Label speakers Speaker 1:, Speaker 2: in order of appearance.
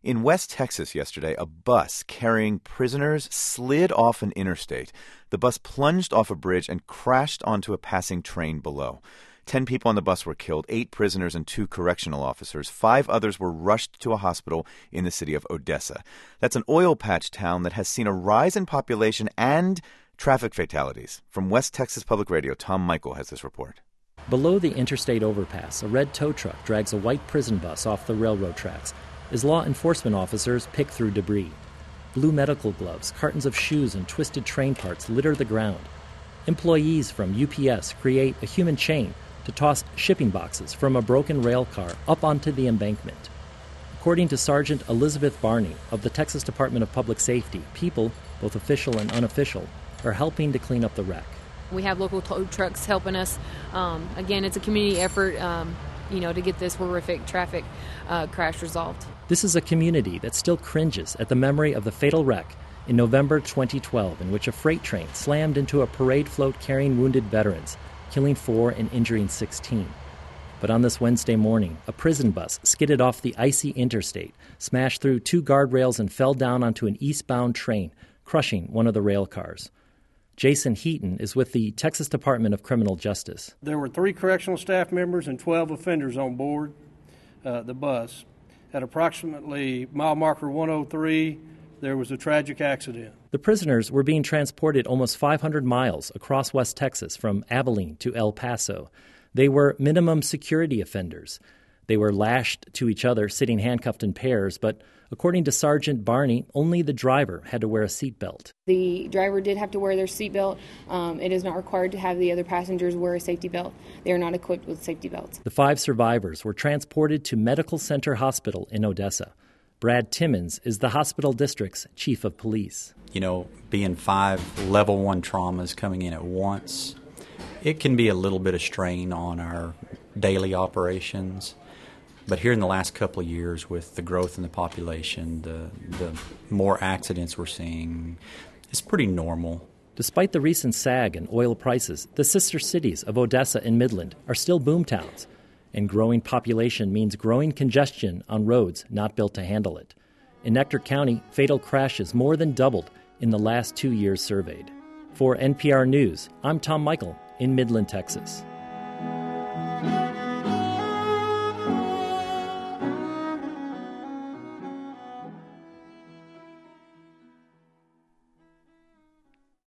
Speaker 1: In West Texas yesterday, a bus carrying prisoners slid off an interstate. The bus plunged off a bridge and crashed onto a passing train below. 10 people on the bus were killed, 8 prisoners and 2 correctional officers. 5 others were rushed to a hospital in the city of Odessa. That's an oil patch town that has seen a rise in population and traffic fatalities. From West Texas Public Radio, Tom Michael has this report.
Speaker 2: Below the interstate overpass, a red tow truck drags a white prison bus off the railroad tracks as law enforcement officers pick through debris. Blue medical gloves, cartons of shoes, and twisted train parts litter the ground. Employees from UPS create a human chain to toss shipping boxes from a broken rail car up onto the embankment. According to Sergeant Elizabeth Barney of the Texas Department of Public Safety, people, both official and unofficial, are helping to clean up the wreck.
Speaker 3: We have local tow trucks helping us. Again, it's a community effort, to get this horrific traffic crash resolved.
Speaker 2: This is a community that still cringes at the memory of the fatal wreck in November 2012, in which a freight train slammed into a parade float carrying wounded veterans, killing 4 and injuring 16. But on this Wednesday morning, a prison bus skidded off the icy interstate, smashed through 2 guardrails, and fell down onto an eastbound train, crushing one of the rail cars. Jason Heaton is with the Texas Department of Criminal Justice.
Speaker 4: There were 3 correctional staff members and 12 offenders on board the bus. At approximately mile marker 103, there was a tragic accident.
Speaker 2: The prisoners were being transported almost 500 miles across West Texas from Abilene to El Paso. They were minimum security offenders. They were lashed to each other, sitting handcuffed in pairs, but according to Sergeant Barney, only the driver had to wear a seatbelt.
Speaker 5: The driver did have to wear their seatbelt. It is not required to have the other passengers wear a safety belt. They are not equipped with safety belts.
Speaker 2: The 5 survivors were transported to Medical Center Hospital in Odessa. Brad Timmons is the hospital district's chief of police.
Speaker 6: Being 5 level 1 traumas coming in at once, it can be a little bit of strain on our daily operations. But here in the last couple of years, with the growth in the population, the more accidents we're seeing, it's pretty normal.
Speaker 2: Despite the recent sag in oil prices, the sister cities of Odessa and Midland are still boomtowns, and growing population means growing congestion on roads not built to handle it. In Nectar County, fatal crashes more than doubled in the last 2 years surveyed. For NPR News, I'm Tom Michael in Midland, Texas.